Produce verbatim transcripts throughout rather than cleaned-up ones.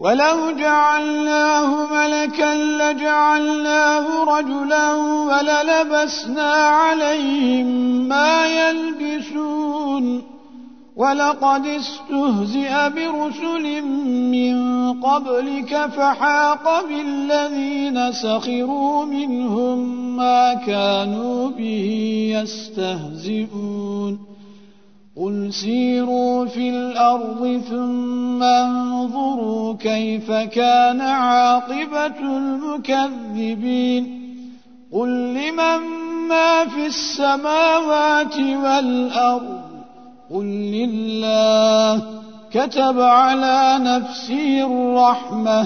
ولو جعلناه ملكا لجعلناه رجلا وللبسنا عليهم ما يلبسون ولقد استهزئ برسل من قبلك فحاق بالذين سخروا منهم ما كانوا به يستهزئون قل سيروا في الأرض ثم انظروا كيف كان عاقبة المكذبين قل لمن ما في السماوات والأرض قل لله كتب على نفسه الرحمة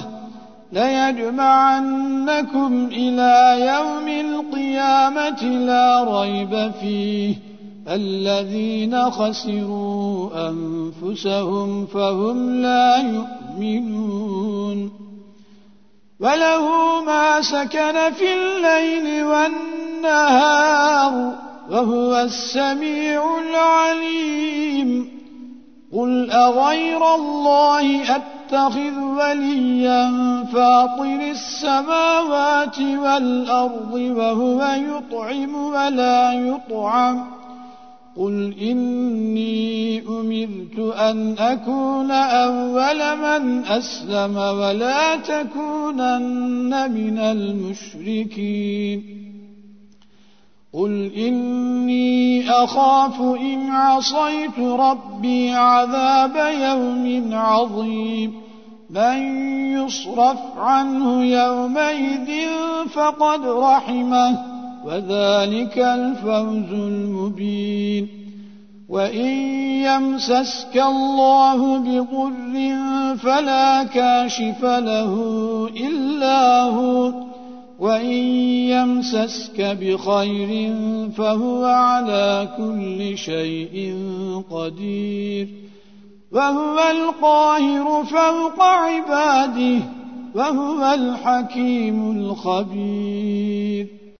ليجمعنكم إلى يوم القيامة لا ريب فيه الذين خسروا أنفسهم فهم لا يؤمنون وله ما سكن في الليل والنهار وهو السميع العليم قل أغير الله أتخذ وليا فاطر السماوات والأرض وهو يطعم ولا يطعم قل إني أمرت أن أكون أول من أسلم ولا تكونن من المشركين قل إني أخاف إن عصيت ربي عذاب يوم عظيم من يصرف عنه يومئذ فقد رحمه وذلك الفوز المبين وإن يمسسك الله بضر فلا كاشف له إلا هو وإن يمسسك بخير فهو على كل شيء قدير وهو القاهر فوق عباده وهو الحكيم الخبير